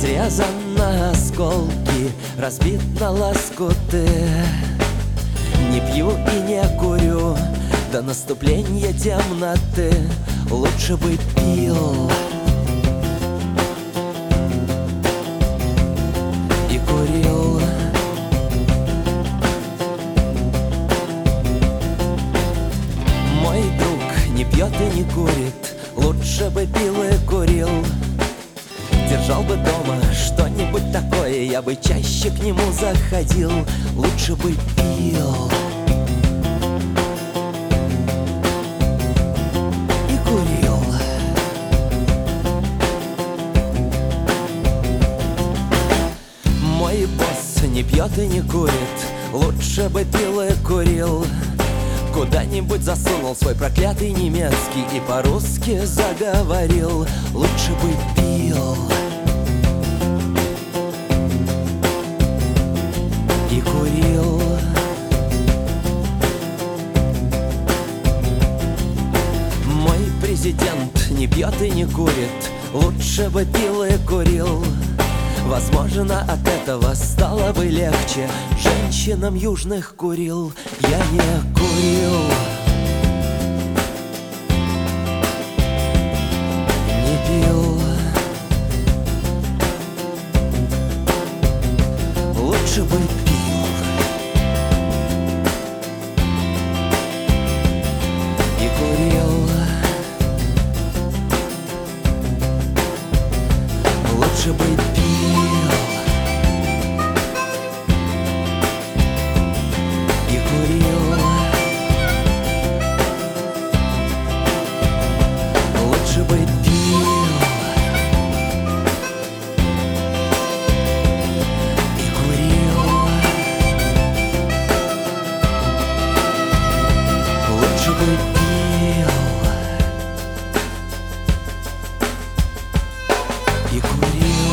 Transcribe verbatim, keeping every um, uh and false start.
изрезан на осколки, разбит на лоскуты. Не пью и не курю до наступления темноты. Лучше бы пил и курил. Мой друг не пьет и не курит, лучше бы пил и курил. Держал бы дома что-нибудь такое, я бы чаще к нему заходил. Лучше бы пил и курил. Мой босс не пьет и не курит, лучше бы пил и курил. Куда-нибудь засунул свой проклятый немецкий и по-русски заговорил. Лучше бы пил и курил. Мой президент не пьет и не курит, лучше бы пил и курил. Возможно, от этого стало бы легче. Женщинам южных курил я не курил. Не пил. Лучше бы пил и курил. Лучше бы пил и курил. Лучше бы пил и курил. Лучше бы пил и курил.